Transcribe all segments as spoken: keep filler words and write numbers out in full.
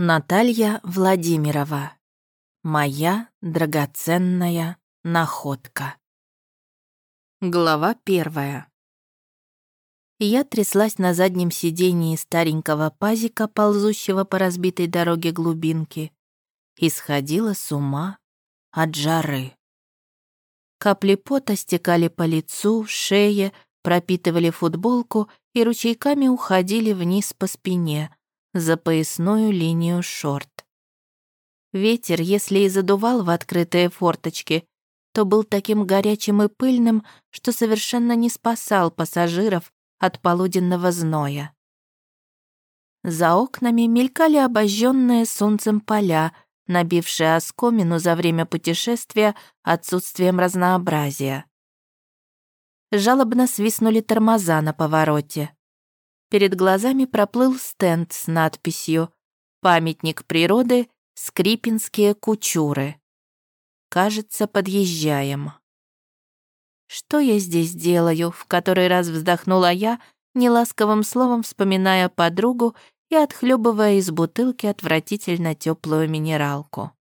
Наталья Владимирова. Моя драгоценная находка. Глава первая. Я тряслась на заднем сидении старенького пазика, ползущего по разбитой дороге глубинки, и сходила с ума от жары. Капли пота стекали по лицу, шее, пропитывали футболку и ручейками уходили вниз по спине, за поясную линию шорт. Ветер, если и задувал в открытые форточки, то был таким горячим и пыльным, что совершенно не спасал пассажиров от полуденного зноя. За окнами мелькали обожженные солнцем поля, набившие оскомину за время путешествия отсутствием разнообразия. Жалобно свистнули тормоза на повороте. Перед глазами проплыл стенд с надписью «Памятник природы Скрипинские кучуры». Кажется, подъезжаем. Что я здесь делаю? В который раз вздохнула я, неласковым словом вспоминая подругу и отхлебывая из бутылки отвратительно теплую минералку.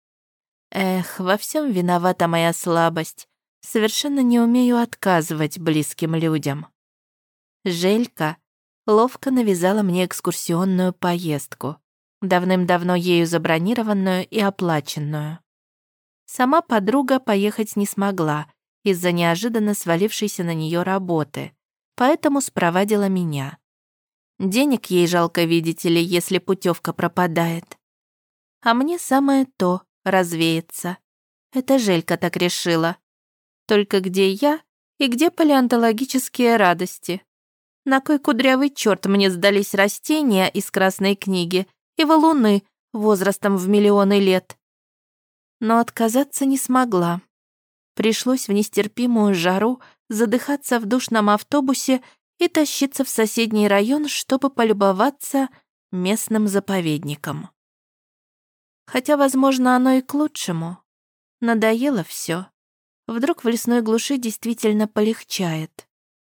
Эх, во всем виновата моя слабость. Совершенно не умею отказывать близким людям. Желька ловко навязала мне экскурсионную поездку, давным-давно ею забронированную и оплаченную. Сама подруга поехать не смогла из-за неожиданно свалившейся на нее работы, поэтому спровадила меня. Денег ей жалко, видите ли, если путевка пропадает. А мне самое то — развеяться. Это Желька так решила. Только где я и где палеонтологические радости? На кой кудрявый черт мне сдались растения из Красной книги и валуны возрастом в миллионы лет? Но отказаться не смогла. Пришлось в нестерпимую жару задыхаться в душном автобусе и тащиться в соседний район, чтобы полюбоваться местным заповедником. Хотя, возможно, оно и к лучшему. Надоело все. Вдруг в лесной глуши действительно полегчает.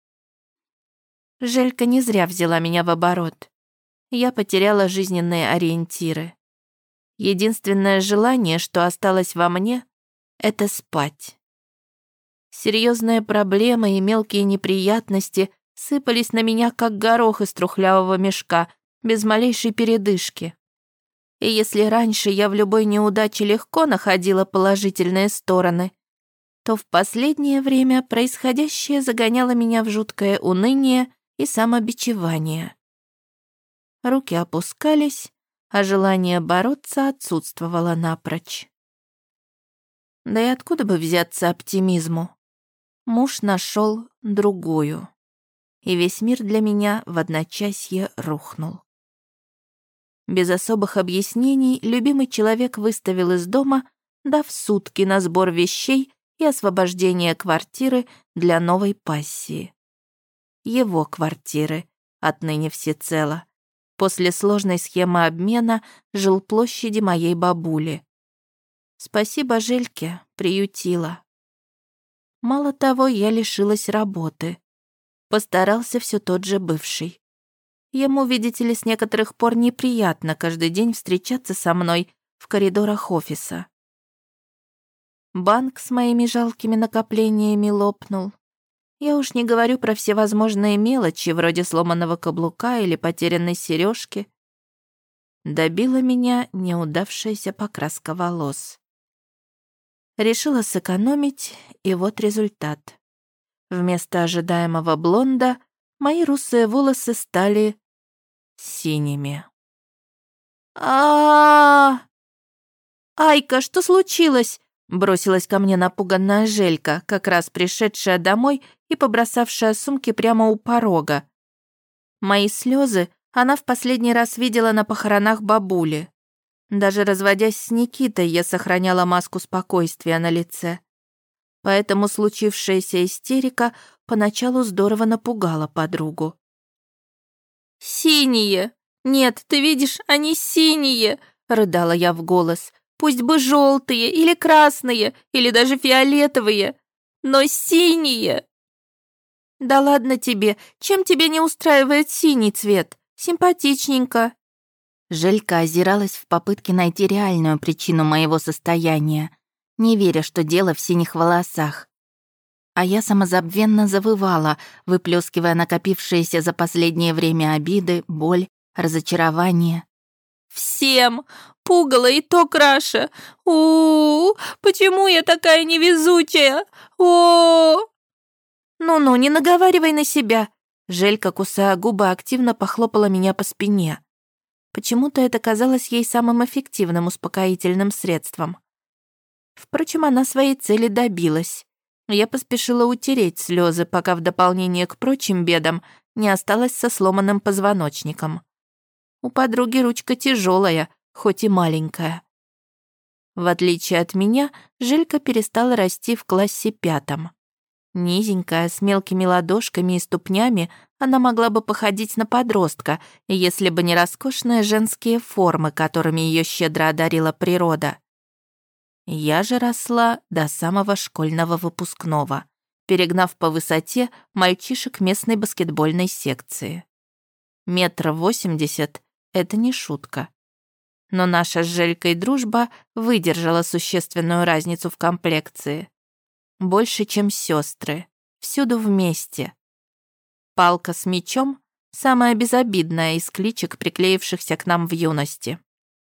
Желька не зря взяла меня в оборот. Я потеряла жизненные ориентиры. Единственное желание, что осталось во мне, это спать. Серьезные проблемы и мелкие неприятности сыпались на меня, как горох из трухлявого мешка, без малейшей передышки. И если раньше я в любой неудаче легко находила положительные стороны, то в последнее время происходящее загоняло меня в жуткое уныние и самобичевание. Руки опускались, а желание бороться отсутствовало напрочь. Да и откуда бы взяться оптимизму? Муж нашел другую, и весь мир для меня в одночасье рухнул. Без особых объяснений любимый человек выставил из дома, дав сутки на сбор вещей и освобождение квартиры для новой пассии. Его квартиры, отныне всецело, после сложной схемы обмена жилплощади моей бабули. Спасибо Жельке, приютила. Мало того, я лишилась работы. Постарался все тот же бывший. Ему, видите ли, с некоторых пор неприятно каждый день встречаться со мной в коридорах офиса. Банк с моими жалкими накоплениями лопнул. Я уж не говорю про всевозможные мелочи, вроде сломанного каблука или потерянной сережки. Добила меня неудавшаяся покраска волос. Решила сэкономить, и вот результат. Вместо ожидаемого блонда мои русые волосы стали синими. а Айка, что случилось?» Бросилась ко мне напуганная Желька, как раз пришедшая домой и побросавшая сумки прямо у порога. Мои слезы она в последний раз видела на похоронах бабули. Даже разводясь с Никитой, я сохраняла маску спокойствия на лице. Поэтому случившаяся истерика поначалу здорово напугала подругу. «Синие! Нет, ты видишь, они синие!» — рыдала я в голос. «Пусть бы желтые или красные, или даже фиолетовые, но синие!» «Да ладно тебе, чем тебе не устраивает синий цвет? Симпатичненько!» Желька озиралась в попытке найти реальную причину моего состояния, не веря, что дело в синих волосах. А я самозабвенно завывала, выплескивая накопившиеся за последнее время обиды, боль, разочарование. «Всем! Пугало и то краше! У-у-у! Почему я такая невезучая? О!» «Ну-ну, не наговаривай на себя!» Желька, кусая губы, активно похлопала меня по спине. Почему-то это казалось ей самым эффективным успокоительным средством. Впрочем, она своей цели добилась. Я поспешила утереть слезы, пока в дополнение к прочим бедам не осталась со сломанным позвоночником. У подруги ручка тяжелая, хоть и маленькая. В отличие от меня, Желька перестала расти в классе пятом. Низенькая, с мелкими ладошками и ступнями, она могла бы походить на подростка, если бы не роскошные женские формы, которыми ее щедро одарила природа. Я же росла до самого школьного выпускного, перегнав по высоте мальчишек местной баскетбольной секции. Метр восемьдесят — это не шутка. Но наша с Желькой дружба выдержала существенную разницу в комплекции. Больше, чем сестры, всюду вместе. Палка с мечом — самая безобидная из кличек, приклеившихся к нам в юности.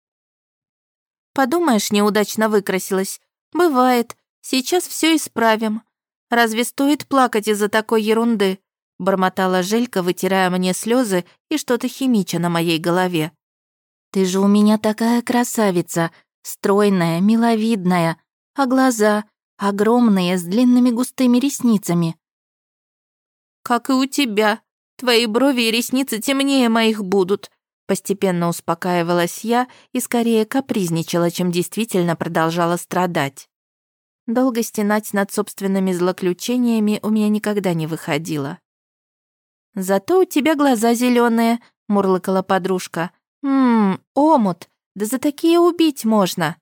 «Подумаешь, неудачно выкрасилась. Бывает. Сейчас все исправим. Разве стоит плакать из-за такой ерунды?» бормотала Желька, вытирая мне слезы и что-то химича на моей голове. «Ты же у меня такая красавица, стройная, миловидная, а глаза огромные, с длинными густыми ресницами». «Как и у тебя. Твои брови и ресницы темнее моих будут», постепенно успокаивалась я и скорее капризничала, чем действительно продолжала страдать. Долго стенать над собственными злоключениями у меня никогда не выходило. «Зато у тебя глаза зеленые, мурлыкала подружка. «Ммм, омут, да за такие убить можно».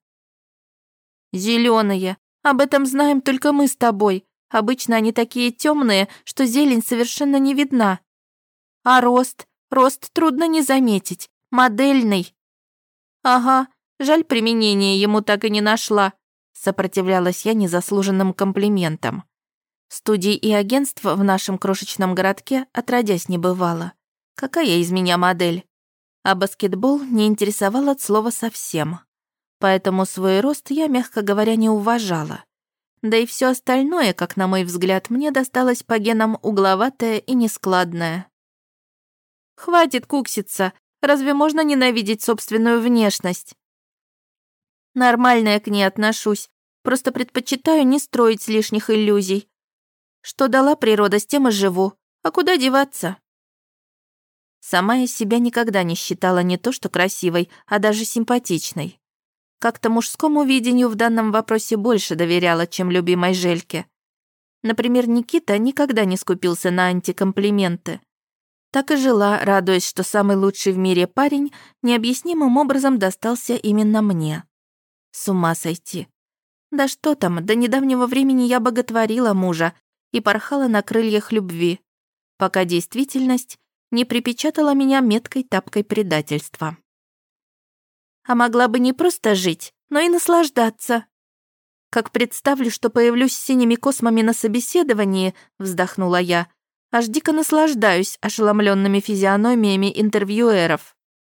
«Зеленые, об этом знаем только мы с тобой. Обычно они такие темные, что зелень совершенно не видна. А рост? Рост трудно не заметить. Модельный». «Ага, жаль, применения ему так и не нашла», сопротивлялась я незаслуженным комплиментам. Студий и агентств в нашем крошечном городке отродясь не бывало. Какая из меня модель? А баскетбол не интересовал от слова совсем. Поэтому свой рост я, мягко говоря, не уважала. Да и все остальное, как на мой взгляд, мне досталось по генам угловатое и нескладное. «Хватит кукситься. Разве можно ненавидеть собственную внешность?» «Нормально я к ней отношусь. Просто предпочитаю не строить лишних иллюзий. Что дала природа, с тем и живу. А куда деваться?» Сама я себя никогда не считала не то что красивой, а даже симпатичной. Как-то мужскому видению в данном вопросе больше доверяла, чем любимой Жельке. Например, Никита никогда не скупился на антикомплименты. Так и жила, радуясь, что самый лучший в мире парень необъяснимым образом достался именно мне. С ума сойти. Да что там, до недавнего времени я боготворила мужа и порхала на крыльях любви, пока действительность не припечатала меня меткой тапкой предательства. А могла бы не просто жить, но и наслаждаться. Как представлю, что появлюсь с синими космами на собеседовании, вздохнула я, аж дико наслаждаюсь ошеломленными физиономиями интервьюеров.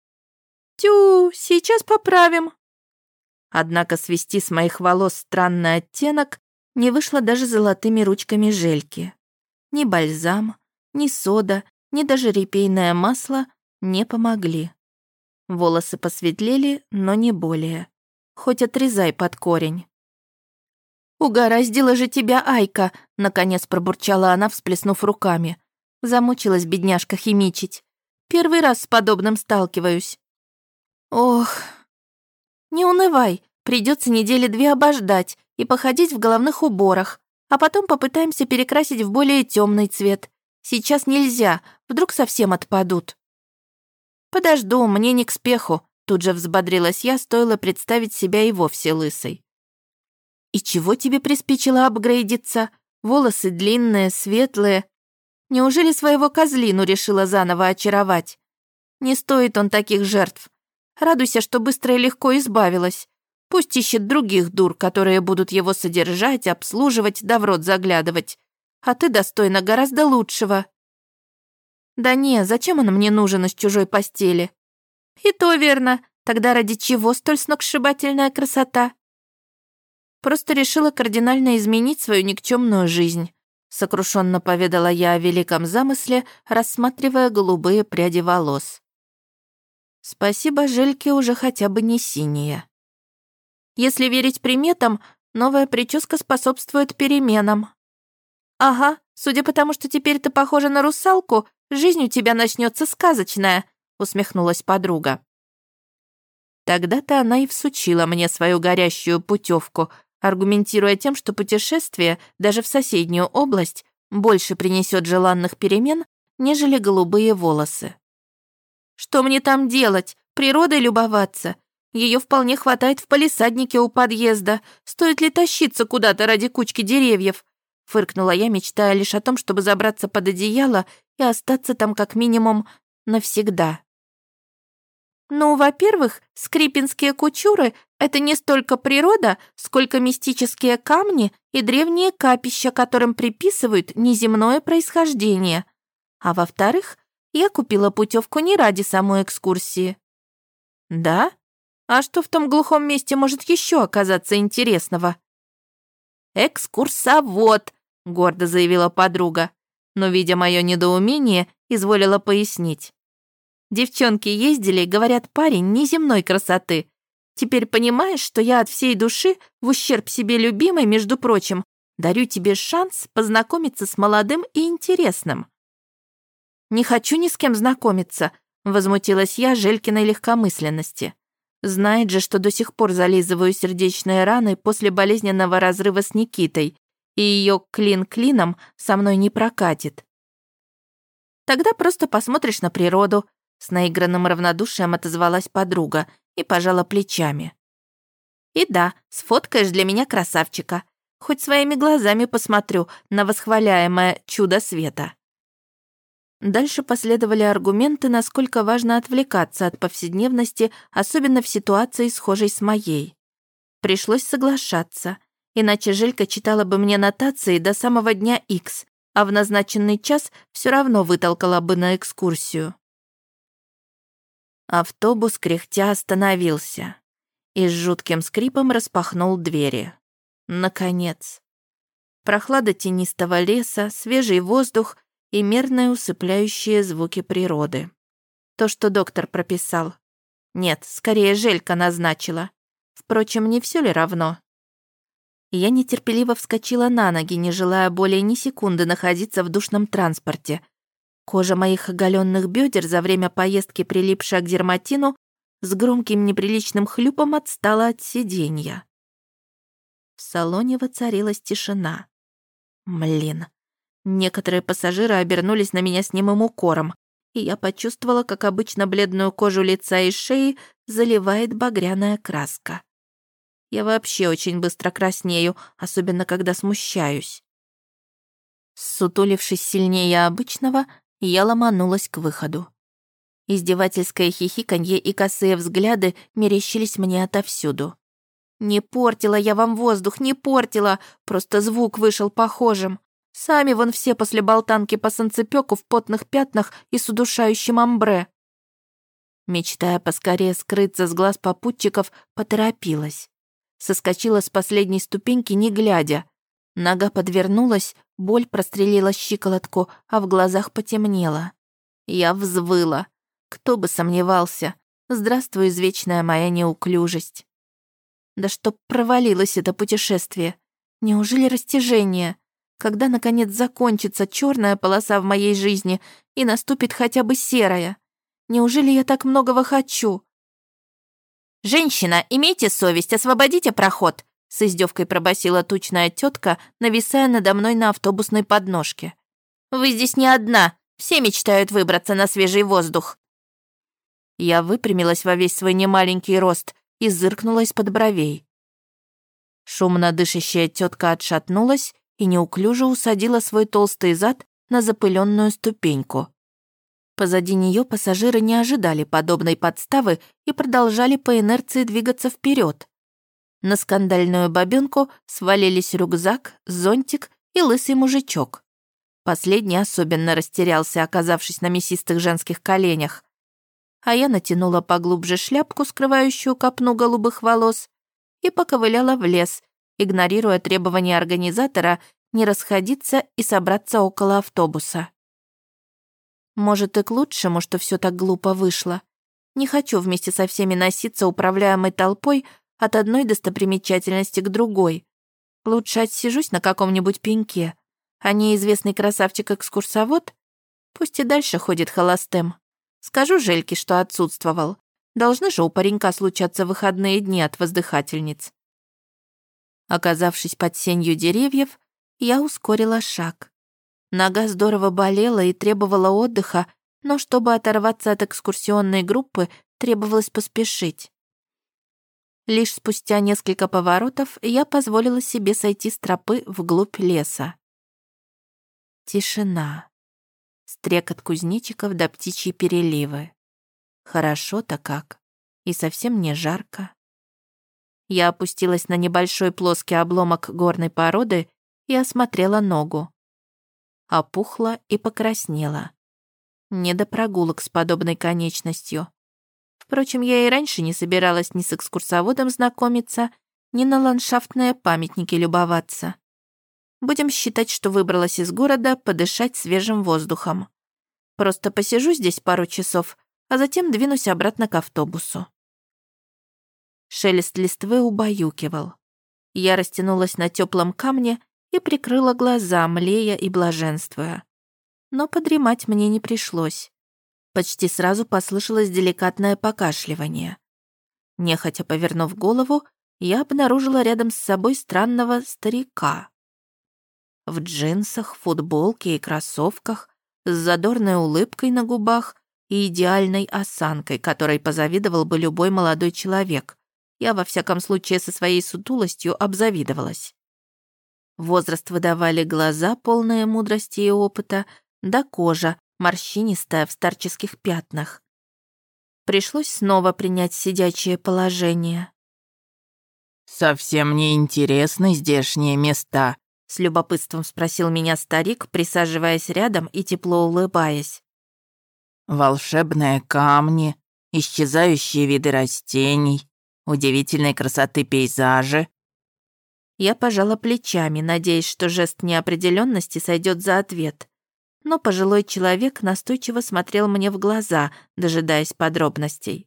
«Тю, сейчас поправим». Однако свести с моих волос странный оттенок не вышло даже золотыми ручками Жельки. Ни бальзам, ни сода, ни даже репейное масло не помогли. Волосы посветлели, но не более. Хоть отрезай под корень. «Угораздила же тебя Айка!» — наконец пробурчала она, всплеснув руками. Замучилась бедняжка химичить. «Первый раз с подобным сталкиваюсь». «Ох...» «Не унывай, придется недели две обождать и походить в головных уборах, а потом попытаемся перекрасить в более темный цвет. Сейчас нельзя, вдруг совсем отпадут». «Подожду, мне не к спеху», — тут же взбодрилась я, стоило представить себя и вовсе лысой. «И чего тебе приспичило апгрейдиться? Волосы длинные, светлые. Неужели своего козлину решила заново очаровать? Не стоит он таких жертв. Радуйся, что быстро и легко избавилась. Пусть ищет других дур, которые будут его содержать, обслуживать, да в рот заглядывать. А ты достойна гораздо лучшего». «Да не, зачем он мне нужен из чужой постели?» «И то верно. Тогда ради чего столь сногсшибательная красота?» «Просто решила кардинально изменить свою никчемную жизнь», сокрушенно поведала я о великом замысле, рассматривая голубые пряди волос. Спасибо, Жельке уже хотя бы не синие. Если верить приметам, новая прическа способствует переменам. «Ага, судя по тому, что теперь ты похожа на русалку, жизнь у тебя начнется сказочная», усмехнулась подруга. Тогда-то она и всучила мне свою горящую путевку, аргументируя тем, что путешествие даже в соседнюю область больше принесет желанных перемен, нежели голубые волосы. «Что мне там делать? Природой любоваться? Ее вполне хватает в палисаднике у подъезда. Стоит ли тащиться куда-то ради кучки деревьев?» Фыркнула я, мечтая лишь о том, чтобы забраться под одеяло и остаться там как минимум навсегда. «Ну, во-первых, скрипинские кучуры — это не столько природа, сколько мистические камни и древние капища, которым приписывают неземное происхождение. А во-вторых, я купила путевку не ради самой экскурсии». «Да? А что в том глухом месте может еще оказаться интересного?» «Экскурсовод», — гордо заявила подруга, но, видя мое недоумение, изволила пояснить. «Девчонки ездили, говорят, парень неземной красоты. Теперь понимаешь, что я от всей души, в ущерб себе любимой, между прочим, дарю тебе шанс познакомиться с молодым и интересным». «Не хочу ни с кем знакомиться», — возмутилась я Желькиной легкомысленности. Знает же, что до сих пор зализываю сердечные раны после болезненного разрыва с Никитой, и ее клин клином со мной не прокатит. «Тогда просто посмотришь на природу», — с наигранным равнодушием отозвалась подруга и пожала плечами. «И да, сфоткаешь для меня красавчика. Хоть своими глазами посмотрю на восхваляемое чудо света». Дальше последовали аргументы, насколько важно отвлекаться от повседневности, особенно в ситуации, схожей с моей. Пришлось соглашаться, иначе Желька читала бы мне нотации до самого дня Икс, а в назначенный час все равно вытолкала бы на экскурсию. Автобус кряхтя остановился и с жутким скрипом распахнул двери. Наконец. Прохлада тенистого леса, свежий воздух и мерные усыпляющие звуки природы. То, что доктор прописал. Нет, скорее Желька назначила. Впрочем, не все ли равно? Я нетерпеливо вскочила на ноги, не желая более ни секунды находиться в душном транспорте. Кожа моих оголенных бедер, за время поездки прилипшая к дерматину, с громким неприличным хлюпом отстала от сиденья. В салоне воцарилась тишина. Млин. Некоторые пассажиры обернулись на меня с немым укором, и я почувствовала, как обычно бледную кожу лица и шеи заливает багряная краска. Я вообще очень быстро краснею, особенно когда смущаюсь. Ссутулившись сильнее обычного, я ломанулась к выходу. Издевательское хихиканье и косые взгляды мерещились мне отовсюду. «Не портила я вам воздух, не портила, просто звук вышел похожим. Сами вон все после болтанки по санцепёку в потных пятнах и с удушающим амбре». Мечтая поскорее скрыться с глаз попутчиков, поторопилась. Соскочила с последней ступеньки, не глядя. Нога подвернулась, боль прострелила щиколотку, а в глазах потемнело. Я взвыла. Кто бы сомневался. Здравствуй, извечная моя неуклюжесть. Да чтоб провалилось это путешествие. Неужели растяжение? Когда, наконец, закончится черная полоса в моей жизни и наступит хотя бы серая? Неужели я так многого хочу? «Женщина, имейте совесть, освободите проход!» с издевкой пробасила тучная тетка, нависая надо мной на автобусной подножке. «Вы здесь не одна, все мечтают выбраться на свежий воздух». Я выпрямилась во весь свой немаленький рост и зыркнула из-под бровей. Шумно дышащая тетка отшатнулась и неуклюже усадила свой толстый зад на запыленную ступеньку. Позади нее пассажиры не ожидали подобной подставы и продолжали по инерции двигаться вперед. На скандальную бабёнку свалились рюкзак, зонтик и лысый мужичок. Последний особенно растерялся, оказавшись на мясистых женских коленях. А я натянула поглубже шляпку, скрывающую копну голубых волос, и поковыляла в лес, игнорируя требования организатора не расходиться и собраться около автобуса. Может, и к лучшему, что все так глупо вышло. Не хочу вместе со всеми носиться управляемой толпой от одной достопримечательности к другой. Лучше отсижусь на каком-нибудь пеньке, а неизвестный красавчик-экскурсовод пусть и дальше ходит холостым. Скажу Жельке, что отсутствовал. Должны же у паренька случаться выходные дни от воздыхательниц. Оказавшись под сенью деревьев, я ускорила шаг. Нога здорово болела и требовала отдыха, но чтобы оторваться от экскурсионной группы, требовалось поспешить. Лишь спустя несколько поворотов я позволила себе сойти с тропы вглубь леса. Тишина. Стрекот кузнечиков до птичьи переливы. Хорошо-то как. И совсем не жарко. Я опустилась на небольшой плоский обломок горной породы и осмотрела ногу. Опухла и покраснела. Не до прогулок с подобной конечностью. Впрочем, я и раньше не собиралась ни с экскурсоводом знакомиться, ни на ландшафтные памятники любоваться. Будем считать, что выбралась из города подышать свежим воздухом. Просто посижу здесь пару часов, а затем двинусь обратно к автобусу. Шелест листвы убаюкивал. Я растянулась на теплом камне и прикрыла глаза, млея и блаженствуя. Но подремать мне не пришлось. Почти сразу послышалось деликатное покашливание. Нехотя повернув голову, я обнаружила рядом с собой странного старика. В джинсах, футболке и кроссовках, с задорной улыбкой на губах и идеальной осанкой, которой позавидовал бы любой молодой человек. Я, во всяком случае, со своей сутулостью обзавидовалась. Возраст выдавали глаза, полные мудрости и опыта, да кожа, морщинистая в старческих пятнах. Пришлось снова принять сидячее положение. «Совсем не интересны здешние места», — с любопытством спросил меня старик, присаживаясь рядом и тепло улыбаясь. «Волшебные камни, исчезающие виды растений, удивительной красоты пейзажи». Я пожала плечами, надеясь, что жест неопределенности сойдет за ответ. Но пожилой человек настойчиво смотрел мне в глаза, дожидаясь подробностей.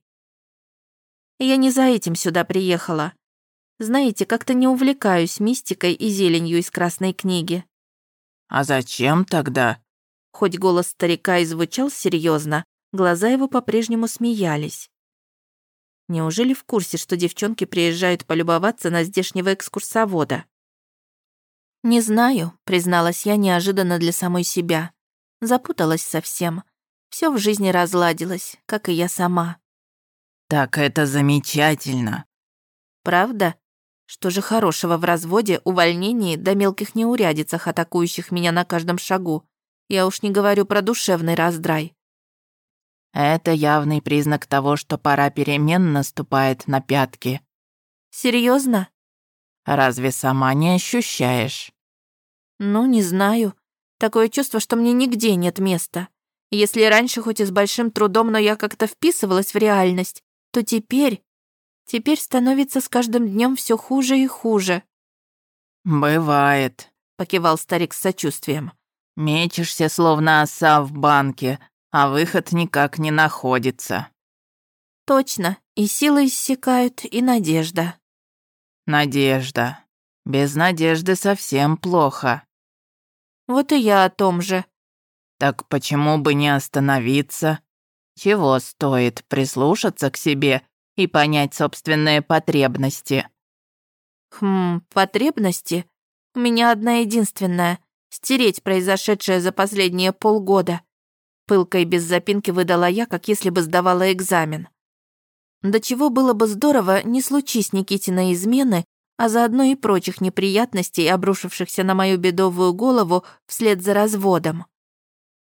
Я не за этим сюда приехала. Знаете, как-то не увлекаюсь мистикой и зеленью из Красной книги. «А зачем тогда?» Хоть голос старика и звучал серьезно, глаза его по-прежнему смеялись. Неужели в курсе, что девчонки приезжают полюбоваться на здешнего экскурсовода? «Не знаю», — призналась я неожиданно для самой себя. Запуталась совсем. Все в жизни разладилось, как и я сама. «Так это замечательно». «Правда? Что же хорошего в разводе, увольнении да мелких неурядицах, атакующих меня на каждом шагу? Я уж не говорю про душевный раздрай». «Это явный признак того, что пора перемен наступает на пятки». Серьезно? «Разве сама не ощущаешь?» «Ну, не знаю. Такое чувство, что мне нигде нет места. Если раньше хоть и с большим трудом, но я как-то вписывалась в реальность, то теперь... Теперь становится с каждым днем все хуже и хуже». «Бывает», — покивал старик с сочувствием. «Мечешься, словно оса в банке, а выход никак не находится». «Точно. И силы иссякают, и надежда». «Надежда. Без надежды совсем плохо». «Вот и я о том же». «Так почему бы не остановиться? Чего стоит прислушаться к себе и понять собственные потребности?» «Хм, потребности? У меня одна единственная — стереть произошедшее за последние полгода». Пылко и без запинки выдала я, как если бы сдавала экзамен. До чего было бы здорово, не случись Никитиной измены, а заодно и прочих неприятностей, обрушившихся на мою бедовую голову вслед за разводом.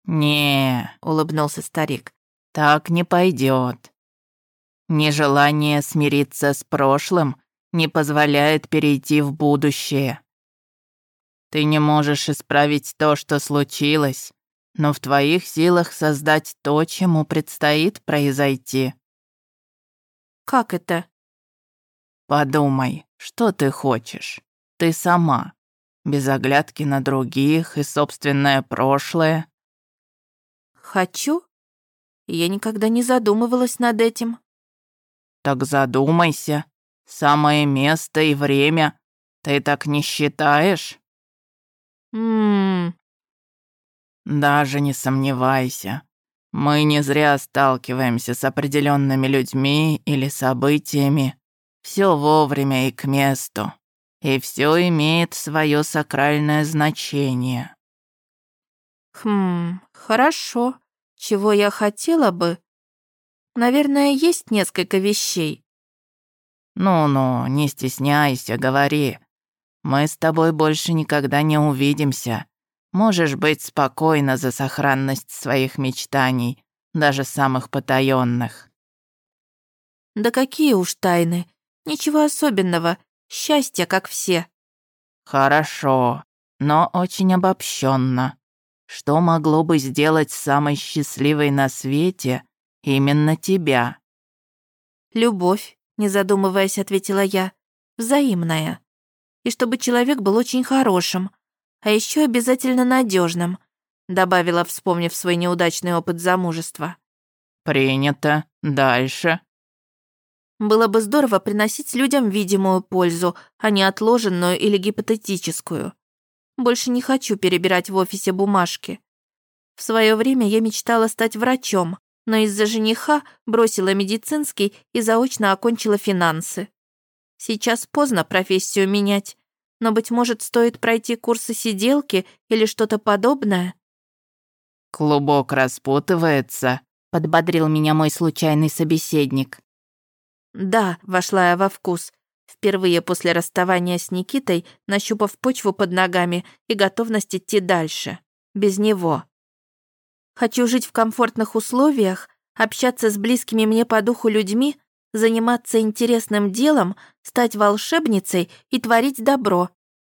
«Не», — улыбнулся старик, — «так не пойдет. Нежелание смириться с прошлым не позволяет перейти в будущее. Ты не можешь исправить то, что случилось, но в твоих силах создать то, чему предстоит произойти. Как это? Подумай, что ты хочешь? Ты сама, без оглядки на других и собственное прошлое. Хочу? Я никогда не задумывалась над этим. Так задумайся. Самое место и время. Ты так не считаешь? Ммм, Даже не сомневайся. Мы не зря сталкиваемся с определенными людьми или событиями. Все вовремя и к месту. И все имеет свое сакральное значение. хм, хорошо. Чего я хотела бы? Наверное, есть несколько вещей. Ну-ну, не стесняйся, говори. Мы с тобой больше никогда не увидимся. Можешь быть спокойна за сохранность своих мечтаний, даже самых потаённых. Да какие уж тайны. Ничего особенного. Счастье, как все. Хорошо, но очень обобщенно. Что могло бы сделать самой счастливой на свете именно тебя? Любовь, не задумываясь, ответила я. Взаимная. И чтобы человек был очень хорошим. А еще обязательно надежным, добавила, вспомнив свой неудачный опыт замужества. Принято. Дальше. Было бы здорово приносить людям видимую пользу, а не отложенную или гипотетическую. Больше не хочу перебирать в офисе бумажки. В свое время я мечтала стать врачом, но из-за жениха бросила медицинский и заочно окончила финансы. Сейчас поздно профессию менять, но, быть может, стоит пройти курсы сиделки или что-то подобное? Клубок распутывается, подбодрил меня мой случайный собеседник. Да, вошла я во вкус, впервые после расставания с Никитой, нащупав почву под ногами и готовность идти дальше. Без него. Хочу жить в комфортных условиях, общаться с близкими мне по духу людьми, заниматься интересным делом, стать волшебницей и творить добро.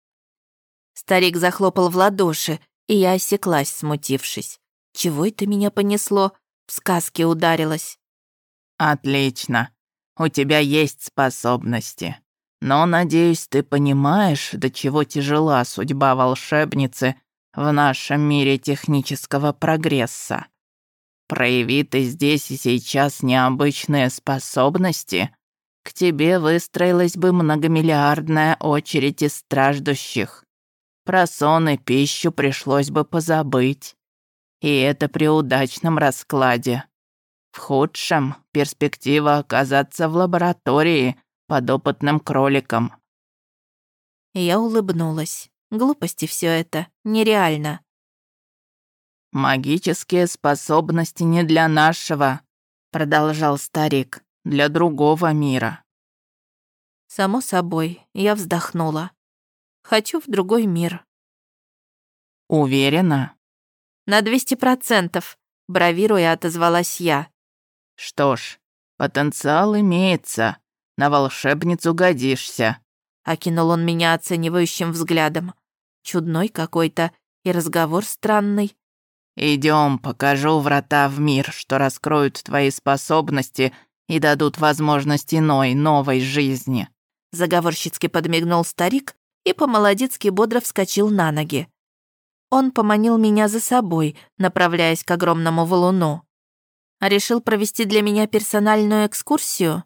Старик захлопал в ладоши, и я осеклась, смутившись. Чего это меня понесло? В сказке ударилась. Отлично. У тебя есть способности. Но, надеюсь, ты понимаешь, до чего тяжела судьба волшебницы в нашем мире технического прогресса. Прояви ты здесь и сейчас необычные способности, к тебе выстроилась бы многомиллиардная очередь из страждущих. Про сон и пищу пришлось бы позабыть. И это при удачном раскладе. В худшем — перспектива оказаться в лаборатории под опытным кроликом. Я улыбнулась. Глупости все это. Нереально. «Магические способности не для нашего», — продолжал старик, — «для другого мира». Само собой, я вздохнула. Хочу в другой мир. «Уверена?» На двести процентов, бравируя, отозвалась я. «Что ж, потенциал имеется. На волшебницу годишься». Окинул он меня оценивающим взглядом. Чудной какой-то и разговор странный. Идем, покажу врата в мир, что раскроют твои способности и дадут возможность иной, новой жизни». Заговорщицки подмигнул старик и по-молодецки бодро вскочил на ноги. Он поманил меня за собой, направляясь к огромному валуну. А решил провести для меня персональную экскурсию?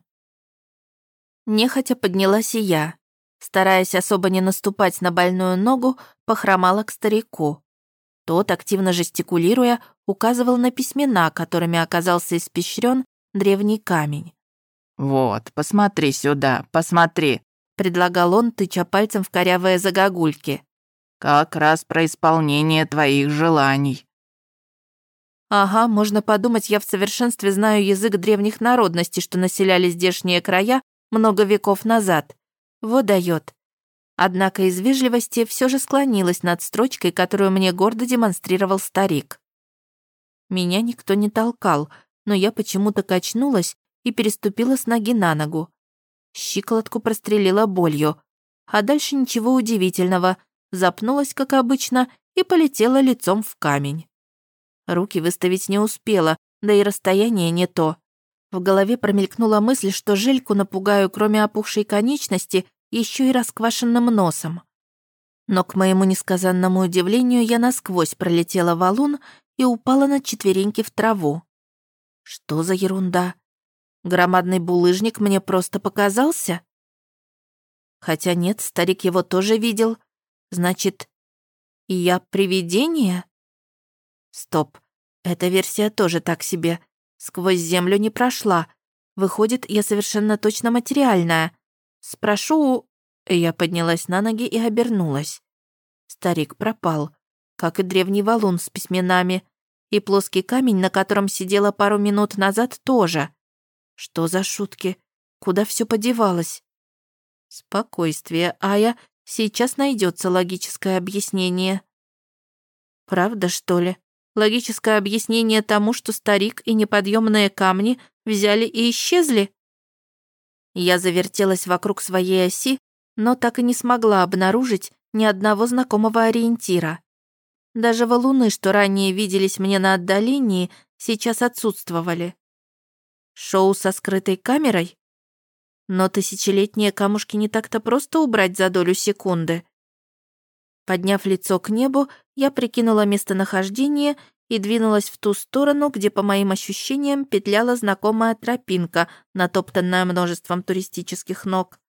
Нехотя поднялась и я. Стараясь особо не наступать на больную ногу, похромала к старику. Тот, активно жестикулируя, указывал на письмена, которыми оказался испещрен древний камень. «Вот, посмотри сюда, посмотри», — предлагал он, тыча пальцем в корявые загогульки. «как раз про исполнение твоих желаний». Ага, можно подумать, я в совершенстве знаю язык древних народностей, что населяли здешние края много веков назад. Вот даёт. Однако из вежливости все же склонилась над строчкой, которую мне гордо демонстрировал старик. Меня никто не толкал, но я почему-то качнулась и переступила с ноги на ногу. Щиколотку прострелила болью. А дальше ничего удивительного. Запнулась, как обычно, и полетела лицом в камень. Руки выставить не успела, да и расстояние не то. В голове промелькнула мысль, что Жельку напугаю, кроме опухшей конечности, еще и расквашенным носом. Но, к моему несказанному удивлению, я насквозь пролетела валун и упала на четвереньки в траву. Что за ерунда? Громадный булыжник мне просто показался? Хотя нет, старик его тоже видел. Значит, и я привидение? Стоп, эта версия тоже так себе. Сквозь землю не прошла. Выходит, я совершенно точно материальная. Спрошу... Я поднялась на ноги и обернулась. Старик пропал, как и древний валун с письменами, и плоский камень, на котором сидела пару минут назад, тоже. Что за шутки? Куда все подевалось? Спокойствие, Ая, сейчас найдется логическое объяснение. Правда, что ли? Логическое объяснение тому, что старик и неподъемные камни взяли и исчезли? Я завертелась вокруг своей оси, но так и не смогла обнаружить ни одного знакомого ориентира. Даже валуны, что ранее виделись мне на отдалении, сейчас отсутствовали. Шоу со скрытой камерой? Но тысячелетние камушки не так-то просто убрать за долю секунды. Подняв лицо к небу, я прикинула местонахождение и двинулась в ту сторону, где, по моим ощущениям, петляла знакомая тропинка, натоптанная множеством туристических ног.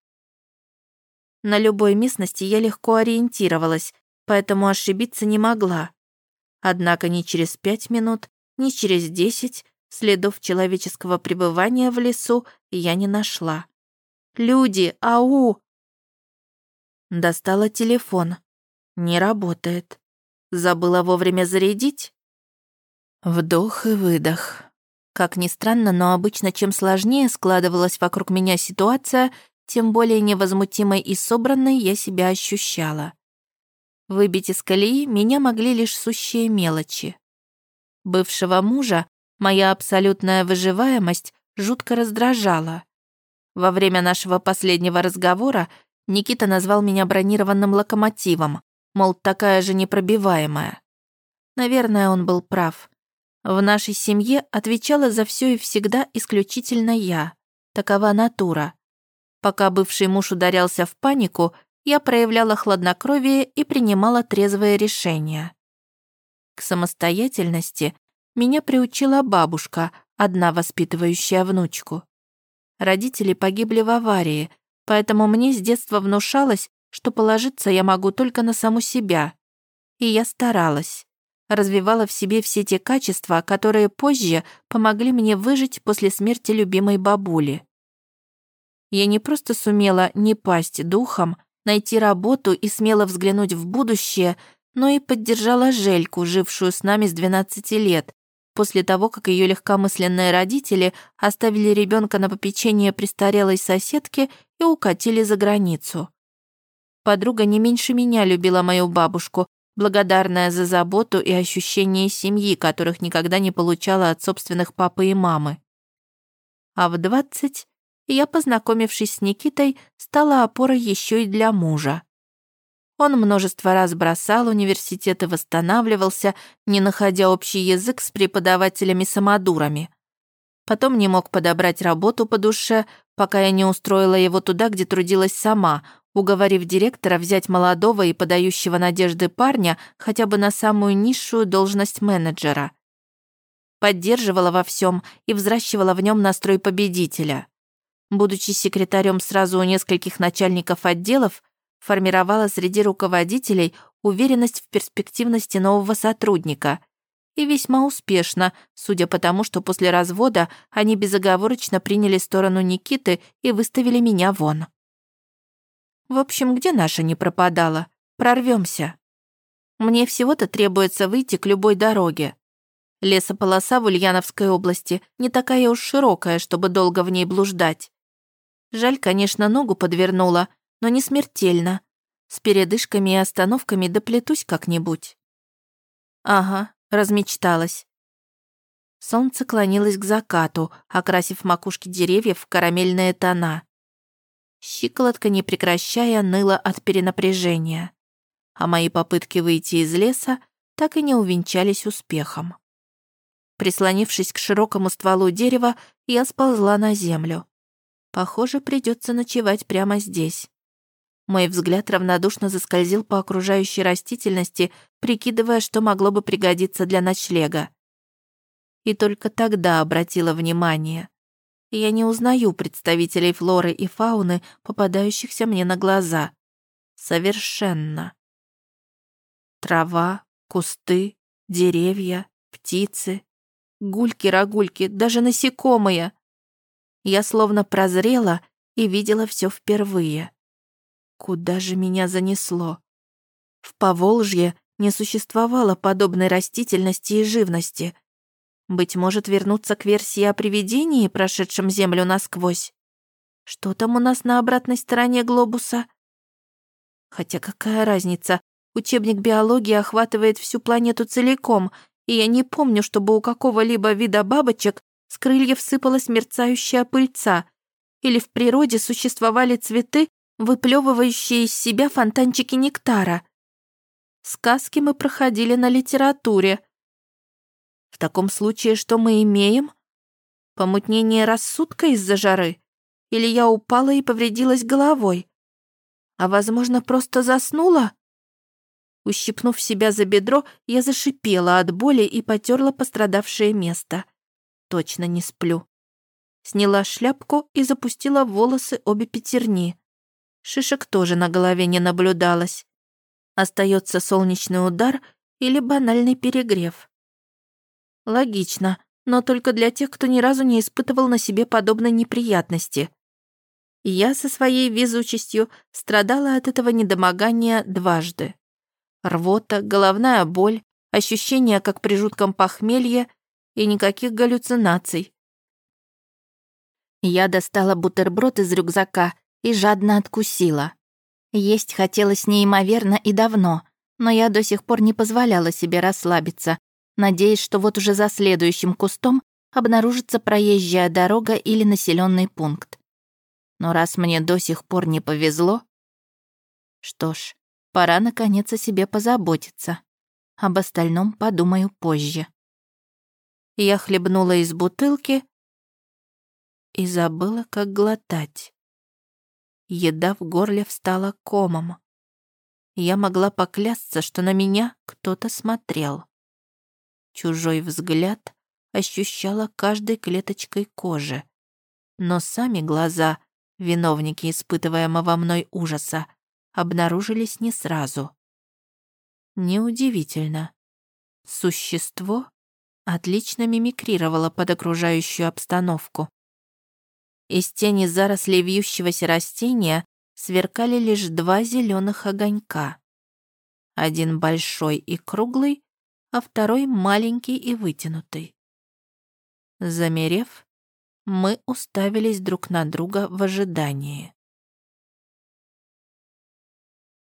На любой местности я легко ориентировалась, поэтому ошибиться не могла. Однако ни через пять минут, ни через десять следов человеческого пребывания в лесу я не нашла. «Люди, ау!» Достала телефон. Не работает. Забыла вовремя зарядить? Вдох и выдох. Как ни странно, но обычно чем сложнее складывалась вокруг меня ситуация, тем более невозмутимой и собранной я себя ощущала. Выбить из колеи меня могли лишь сущие мелочи. Бывшего мужа моя абсолютная выживаемость жутко раздражала. Во время нашего последнего разговора Никита назвал меня бронированным локомотивом, мол, такая же непробиваемая. Наверное, он был прав. В нашей семье отвечала за все и всегда исключительно я. Такова натура. Пока бывший муж ударялся в панику, я проявляла хладнокровие и принимала трезвые решения. К самостоятельности меня приучила бабушка, одна воспитывающая внучку. Родители погибли в аварии, поэтому мне с детства внушалось, что положиться я могу только на саму себя. И я старалась. Развивала в себе все те качества, которые позже помогли мне выжить после смерти любимой бабули. Я не просто сумела не пасть духом, найти работу и смело взглянуть в будущее, но и поддержала Жельку, жившую с нами с двенадцати лет, после того, как ее легкомысленные родители оставили ребенка на попечение престарелой соседки и укатили за границу. Подруга не меньше меня любила мою бабушку, благодарная за заботу и ощущение семьи, которых никогда не получала от собственных папы и мамы. А в двадцать я, познакомившись с Никитой, стала опорой еще и для мужа. Он множество раз бросал университет и восстанавливался, не находя общий язык с преподавателями-самодурами. Потом не мог подобрать работу по душе, пока я не устроила его туда, где трудилась сама, уговорив директора взять молодого и подающего надежды парня хотя бы на самую низшую должность менеджера. Поддерживала во всем и взращивала в нем настрой победителя. Будучи секретарем сразу у нескольких начальников отделов, формировала среди руководителей уверенность в перспективности нового сотрудника. И весьма успешно, судя по тому, что после развода они безоговорочно приняли сторону Никиты и выставили меня вон. В общем, где наша не пропадала? Прорвемся. Мне всего-то требуется выйти к любой дороге. Лесополоса в Ульяновской области не такая уж широкая, чтобы долго в ней блуждать. Жаль, конечно, ногу подвернула, но не смертельно. С передышками и остановками доплетусь как-нибудь. Ага, размечталась. Солнце клонилось к закату, окрасив макушки деревьев в карамельные тона. Щиколотка, не прекращая, ныла от перенапряжения, а мои попытки выйти из леса так и не увенчались успехом. Прислонившись к широкому стволу дерева, я сползла на землю. Похоже, придется ночевать прямо здесь. Мой взгляд равнодушно заскользил по окружающей растительности, прикидывая, что могло бы пригодиться для ночлега. И только тогда обратила внимание. Я не узнаю представителей флоры и фауны, попадающихся мне на глаза. Совершенно. Трава, кусты, деревья, птицы, гульки-рогульки, даже насекомые. Я словно прозрела и видела все впервые. Куда же меня занесло? В Поволжье не существовало подобной растительности и живности. Быть может, вернуться к версии о привидении, прошедшем Землю насквозь? Что там у нас на обратной стороне глобуса? Хотя какая разница? Учебник биологии охватывает всю планету целиком, и я не помню, чтобы у какого-либо вида бабочек с крыльев сыпалась мерцающая пыльца, или в природе существовали цветы, выплевывающие из себя фонтанчики нектара. Сказки мы проходили на литературе. В таком случае что мы имеем? Помутнение рассудка из-за жары? Или я упала и повредилась головой? А, возможно, просто заснула? Ущипнув себя за бедро, я зашипела от боли и потерла пострадавшее место. Точно не сплю. Сняла шляпку и запустила в волосы обе пятерни. Шишек тоже на голове не наблюдалось. Остается солнечный удар или банальный перегрев. Логично, но только для тех, кто ни разу не испытывал на себе подобной неприятности. Я со своей везучестью страдала от этого недомогания дважды. Рвота, головная боль, ощущение, как при жутком похмелье, и никаких галлюцинаций. Я достала бутерброд из рюкзака и жадно откусила. Есть хотелось неимоверно и давно, но я до сих пор не позволяла себе расслабиться, надеясь, что вот уже за следующим кустом обнаружится проезжая дорога или населенный пункт. Но раз мне до сих пор не повезло, что ж, пора наконец о себе позаботиться. Об остальном подумаю позже. Я хлебнула из бутылки и забыла, как глотать. Еда в горле встала комом. Я могла поклясться, что на меня кто-то смотрел. Чужой взгляд ощущала каждой клеточкой кожи. Но сами глаза, виновники испытываемого мной ужаса, обнаружились не сразу. Неудивительно. Существо отлично мимикрировало под окружающую обстановку. Из тени зарослей вьющегося растения сверкали лишь два зеленых огонька. Один большой и круглый, а второй маленький и вытянутый. Замерев, мы уставились друг на друга в ожидании.